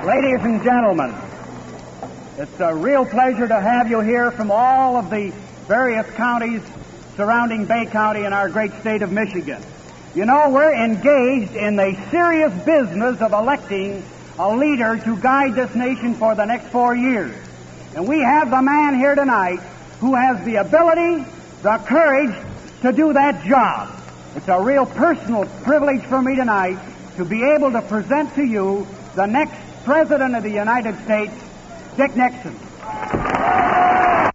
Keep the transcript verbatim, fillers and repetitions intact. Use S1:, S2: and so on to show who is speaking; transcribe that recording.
S1: Ladies and gentlemen, it's a real pleasure to have you here from all of the various counties surrounding Bay County in our great state of Michigan. You know, we're engaged in the serious business of electing a leader to guide this nation for the next four years. And we have the man here tonight who has the ability, the courage to do that job. It's a real personal privilege for me tonight to be able to present to you the next President of the United States, Dick Nixon.